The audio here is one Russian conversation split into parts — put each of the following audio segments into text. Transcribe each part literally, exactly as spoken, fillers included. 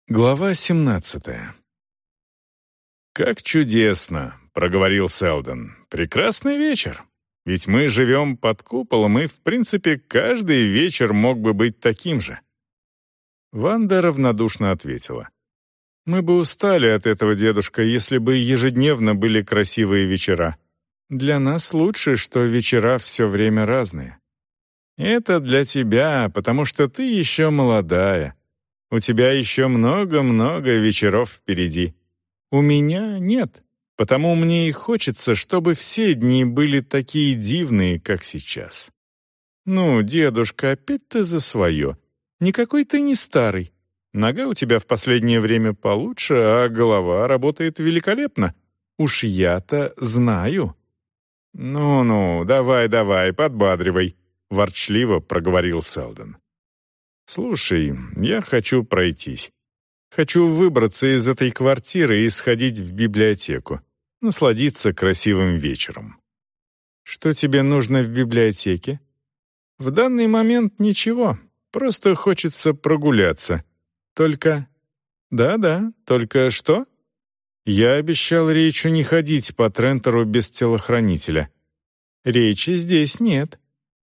Глава семнадцатая. «Как чудесно!» — проговорил Селдон. «Прекрасный вечер. Ведь мы живем под куполом, и, в принципе, каждый вечер мог бы быть таким же». Ванда равнодушно ответила. «Мы бы устали от этого, дедушка, если бы ежедневно были красивые вечера. Для нас лучше, что вечера все время разные. Это для тебя, потому что ты еще молодая. У тебя еще много-много вечеров впереди. У меня нет, потому мне и хочется, чтобы все дни были такие дивные, как сейчас. Ну, дедушка, опять ты за свое. Никакой ты не старый. Нога у тебя в последнее время получше, а голова работает великолепно. Уж я-то знаю». «Ну-ну, давай-давай, подбадривай», — ворчливо проговорил Селдон. «Слушай, я хочу пройтись. Хочу выбраться из этой квартиры и сходить в библиотеку, насладиться красивым вечером». «Что тебе нужно в библиотеке?» «В данный момент ничего, просто хочется прогуляться. Только...» «Да-да, только что?» «Я обещал Рейчу не ходить по Трентору без телохранителя. Рейчи здесь нет».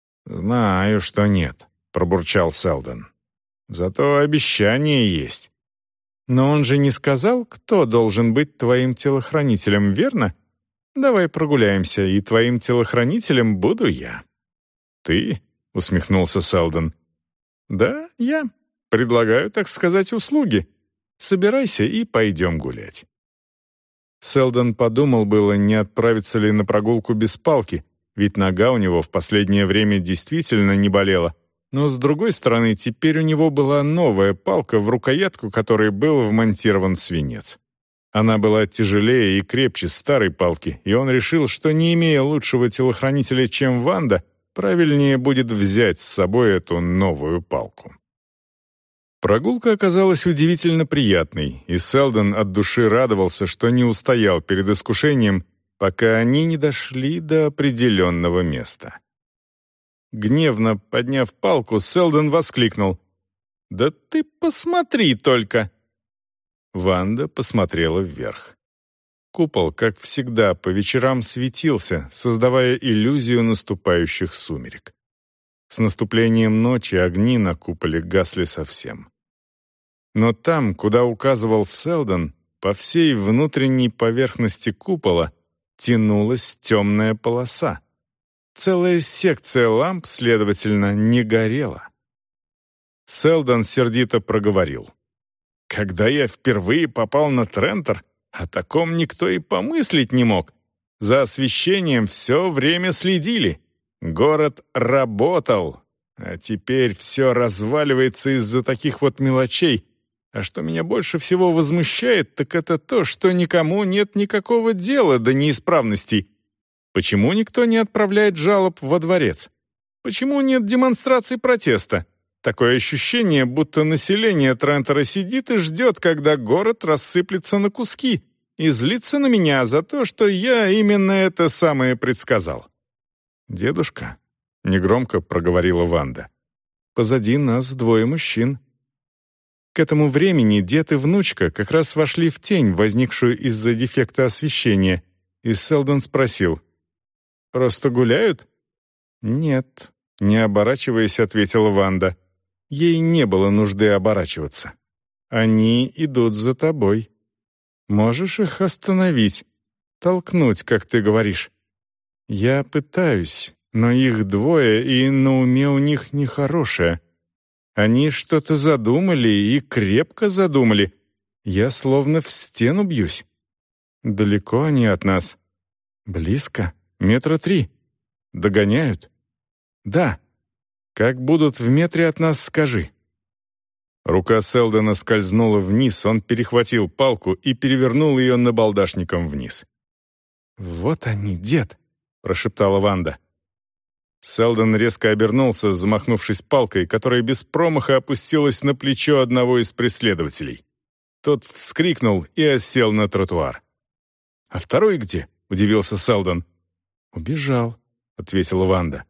«Знаю, что нет», — пробурчал Селдон. «Зато обещание есть». «Но он же не сказал, кто должен быть твоим телохранителем, верно? Давай прогуляемся, и твоим телохранителем буду я». «Ты?» — усмехнулся Селдон. «Да, я. Предлагаю, так сказать, услуги. Собирайся и пойдем гулять». Селдон подумал было, не отправиться ли на прогулку без палки, ведь нога у него в последнее время действительно не болела. Но, с другой стороны, теперь у него была новая палка, в рукоятку которой был вмонтирован свинец. Она была тяжелее и крепче старой палки, и он решил, что, не имея лучшего телохранителя, чем Ванда, правильнее будет взять с собой эту новую палку. Прогулка оказалась удивительно приятной, и Селдон от души радовался, что не устоял перед искушением, пока они не дошли до определенного места. Гневно подняв палку, Селдон воскликнул: «Да ты посмотри только!» Ванда посмотрела вверх. Купол, как всегда, по вечерам светился, создавая иллюзию наступающих сумерек. С наступлением ночи огни на куполе гасли совсем. Но там, куда указывал Селдон, по всей внутренней поверхности купола тянулась темная полоса. Целая секция ламп, следовательно, не горела. Селдон сердито проговорил: «Когда я впервые попал на Трентор, о таком никто и помыслить не мог. За освещением все время следили. Город работал, а теперь все разваливается из-за таких вот мелочей. А что меня больше всего возмущает, так это то, что никому нет никакого дела до неисправностей. Почему никто не отправляет жалоб во дворец? Почему нет демонстраций протеста? Такое ощущение, будто население Трентора сидит и ждет, когда город рассыплется на куски, и злится на меня за то, что я именно это самое предсказал». «Дедушка», — негромко проговорила Ванда, — «позади нас двое мужчин». К этому времени дед и внучка как раз вошли в тень, возникшую из-за дефекта освещения, и Селдон спросил: «Просто гуляют?» «Нет», — не оборачиваясь, ответила Ванда. Ей не было нужды оборачиваться. «Они идут за тобой. Можешь их остановить, толкнуть, как ты говоришь?» «Я пытаюсь, но их двое, и на уме у них нехорошее. Они что-то задумали и крепко задумали. Я словно в стену бьюсь. Далеко они от нас. Близко, метра три. Догоняют? Да. Как будут в метре от нас, скажи». Рука Селдона скользнула вниз, он перехватил палку и перевернул ее набалдашником вниз. «Вот они, дед», — прошептала Ванда. Селдон резко обернулся, замахнувшись палкой, которая без промаха опустилась на плечо одного из преследователей. Тот вскрикнул и осел на тротуар. «А второй где?» — удивился Селдон. «Убежал», — ответила Ванда.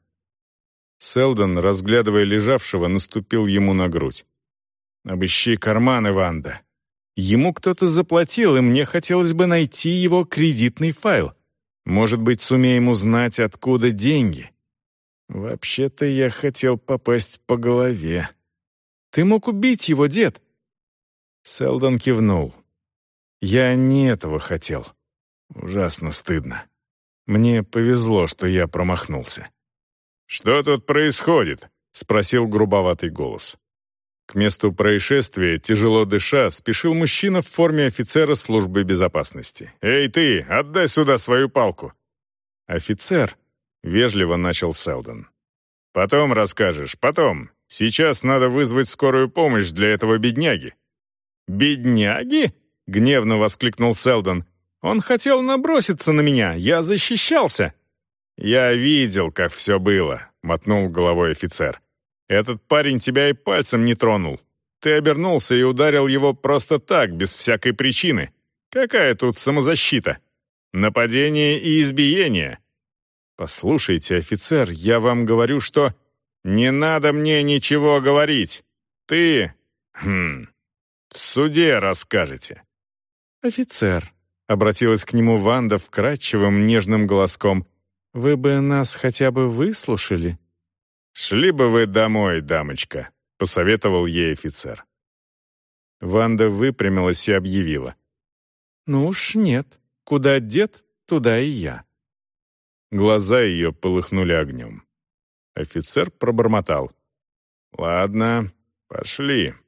Селдон, разглядывая лежавшего, наступил ему на грудь. «Обыщи карманы, Ванда. Ему кто-то заплатил, и мне хотелось бы найти его кредитный файл. Может быть, сумеем узнать, откуда деньги. Вообще-то я хотел попасть по голове. Ты мог убить его, дед. Селдон кивнул. Я не этого хотел. Ужасно стыдно. Мне повезло, что я промахнулся. «Что тут происходит?» — спросил грубоватый голос. К месту происшествия, тяжело дыша, спешил мужчина в форме офицера службы безопасности. «Эй ты, отдай сюда свою палку!» «Офицер», — вежливо начал Селдон. «Потом расскажешь, потом. Сейчас надо вызвать скорую помощь для этого бедняги». «Бедняги?» — гневно воскликнул Селдон. «Он хотел наброситься на меня, я защищался». «Я видел, как все было», — мотнул головой офицер. «Этот парень тебя и пальцем не тронул. Ты обернулся и ударил его просто так, без всякой причины. Какая тут самозащита? Нападение и избиение». «Послушайте, офицер, я вам говорю, что...» «Не надо мне ничего говорить. Ты... Хм... В суде расскажете». «Офицер», — обратилась к нему Ванда вкрадчивым, нежным голоском, «вы бы нас хотя бы выслушали?» «Шли бы вы домой, дамочка», — посоветовал ей офицер. Ванда выпрямилась и объявила. «Ну уж нет. Куда дед, туда и я». Глаза ее полыхнули огнем. Офицер пробормотал. «Ладно, пошли».